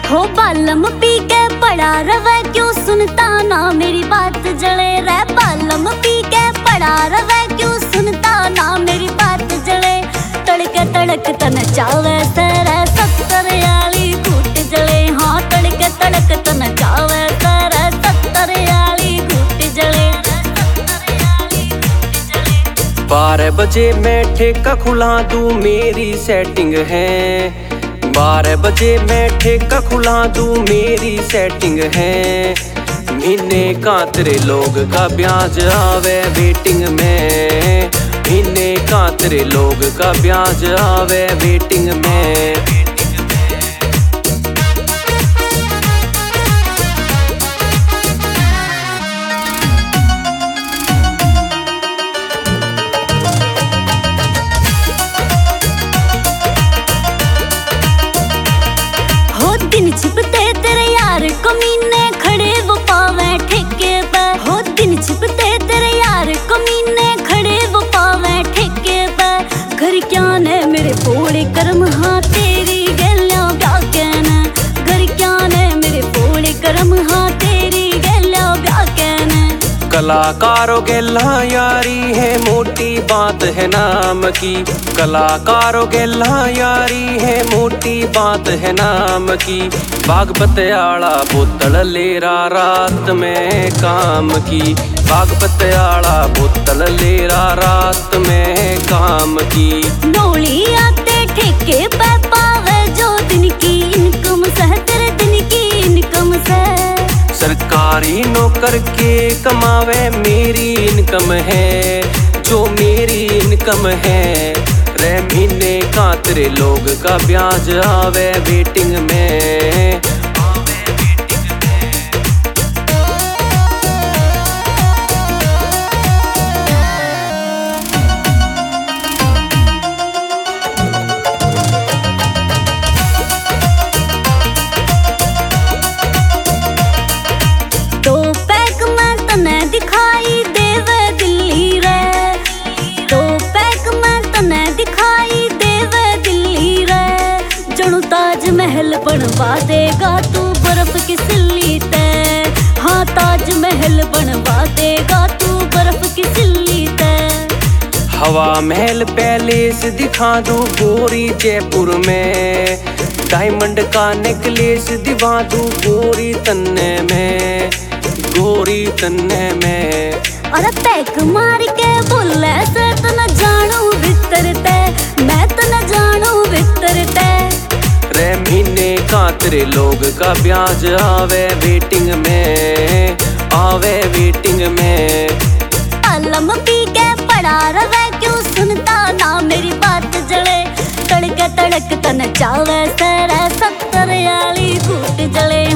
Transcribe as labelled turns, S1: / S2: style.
S1: हो बालम पी के पड़ा रवे, क्यों सुनता ना मेरी बात जले रे। बालम पी के पड़ा रवे, क्यों सुनता ना मेरी बात जले। तड़के तड़क तन चावे सरे 70 वाली घूट जले। हाँ तड़के तड़क तन चावे सरे 70 वाली घूट जले।
S2: 12 बजे मैं ठेका खुला दूं मेरी सेटिंग है। 12 बजे मैं ठेका खुला दूं मेरी सेटिंग है। महीने का तेरे लोग का ब्याज आवे वेटिंग में। महीने का तेरे लोग का ब्याज आवे वेटिंग में।
S1: दिन छिपते तेरे यार कमीने खड़े वो पावे ठेके पर। हो दिन छिपते तेरे यार कमीने खड़े वो पावे ठेके पर। घर क्या ने मेरे पोड़े कर्म, हाँ तेरी गैल्या क्या कहना। घर क्या ने मेरे पोड़े कर्म, हाँ तेरी गैल्या क्या कहना।
S2: कलाकारों गेला यारी है मोटी बात है नाम की। कलाकारों गेला यारी है मोटी बात है नाम की। बागपत आला बोतल लेरा रात में काम की। बागपत आला बोतल लेरा रात में काम की।
S1: नौली आते ठेके पे पावे जो दिन की इनकम सह तेरे दिन की इनकम सह।
S2: सरकारी नौकर के कमावे मेरी इनकम है, जो मेरी इनकम है। रे महीने का तेरे लोग का ब्याज आवे वेटिंग में।
S1: दिखाई देवे दिल्ली रे। तो पैक में तने दिखाई देवे दिल्ली रे। जणु ताज महल बनवा देगा तू बर्फ की सिल्ली ते। हाँ ताज महल बनवा देगा तू बर्फ की सिल्ली ते।
S2: हवा महल पैलेस दिखा दूं गोरी जयपुर में। डायमंड का नेकलेस दिवा दूं गोरी तन्ने में। गोरी तन्ने में।
S1: अरे पैक मार के बोले से तो न जानू भीतर ते। मैं तो न जानू भीतर ते।
S2: रे महीने का तेरे लोग का ब्याज आवे वेटिंग में। आवे वेटिंग में।
S1: बालम पी के पड़ा रवे, क्यों सुनता ना मेरी बात जले। तड़के तड़क तन चावे सरे 70 वाली घूट जले।